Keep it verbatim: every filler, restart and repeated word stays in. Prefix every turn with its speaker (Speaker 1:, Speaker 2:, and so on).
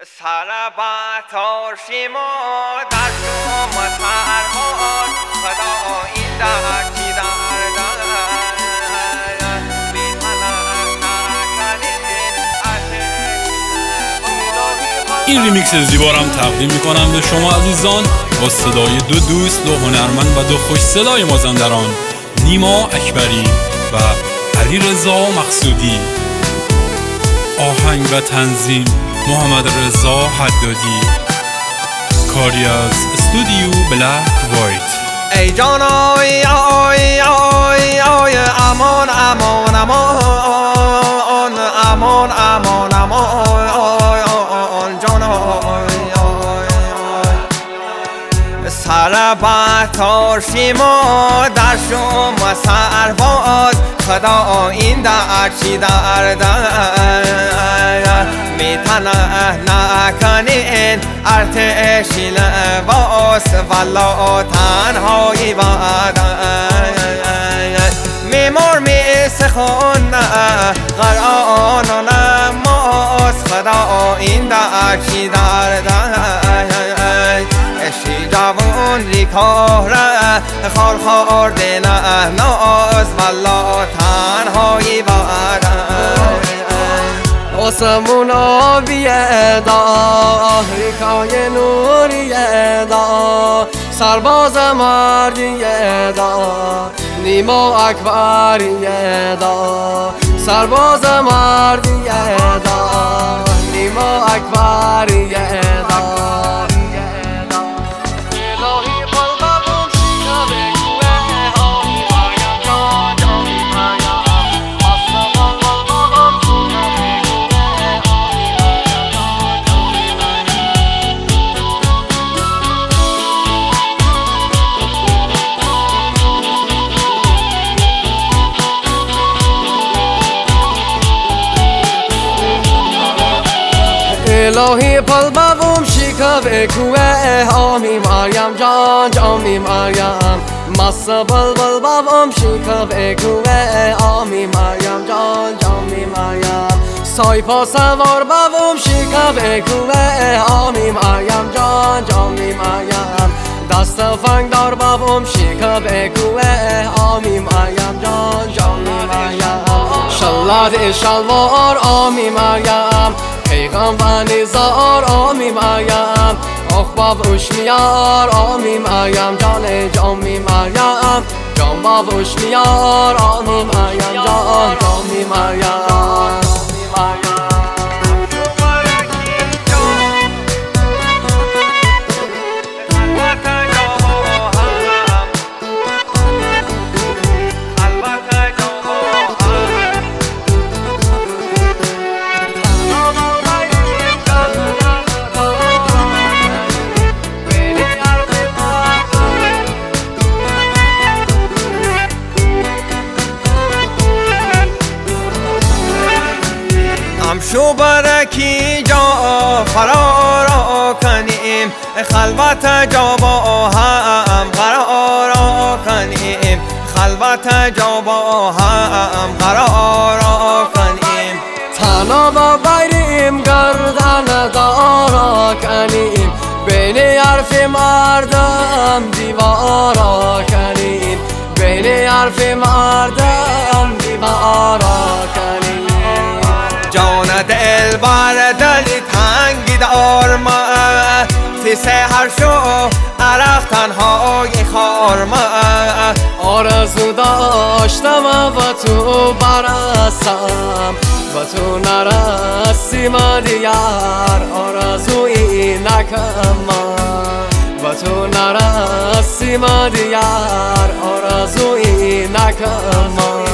Speaker 1: سربتاشیم و در شما سرباز خدا این در چی در
Speaker 2: این ریمیکس زیبا رو هم تقدیم میکنم به شما عزیزان با صدای دو دوست، دو هنرمند و دو خوش صدای مازندران، نیما اکبری و علیرضا مقصودی. آهنگ و تنظیم محمد رضا حدادی. کاری از استودیو بلک وایت.
Speaker 1: ای جان آی آی آی آی امان امان امان امان امان امان جان آی آی سربتاشیم و در شما سرباز خدا این در چی در در میتنه نکنین ارتشی لباس والا تنهایی باد میمار میسخون قرآن و نماز خدا این در چی در در اشی جوان ریکاره خار خورده نه ناز والا تنهایی باد آسمون آبیه دا ریکای نوریه دا سرباز مردیه دا نیما اکبریه دا سرباز مردیه دا نیما اکبریه دا الهی پل بابم شکوه کوه آمی مریم جان جامی مریم مصر بلبل بابم شکوه کوه آمی مریم جان جامی مریم سایپا سوار بابم شکوه کوه آمی مریم جان جامی مریم دست فنگدار بابم شکوه کوه آمی مریم جان جامی مریم شلاد شلوار آمی مریم پیغام و نزار آمی مریم آخ بابوش میار آمی مریم جان جامی مریم جان بابوش میار آمی مریم جان جامی مریم شو برکی جا فرار کنیم خلوت جا با هم قرار کنیم خلوت جا با هم قرار کنیم تنها با بیریم گردن دارا کنیم بین حرف مردم دیوارا کنیم بین حرف مردم دیوارا کنیم جان دل بر دل تنگی دار ما تی سحر شو عرق تنهای خار ما آرزو داشتم و تو برسم و تو نرسیم دیار آرزویی نکم و تو نرسیم دیار آرزویی نکم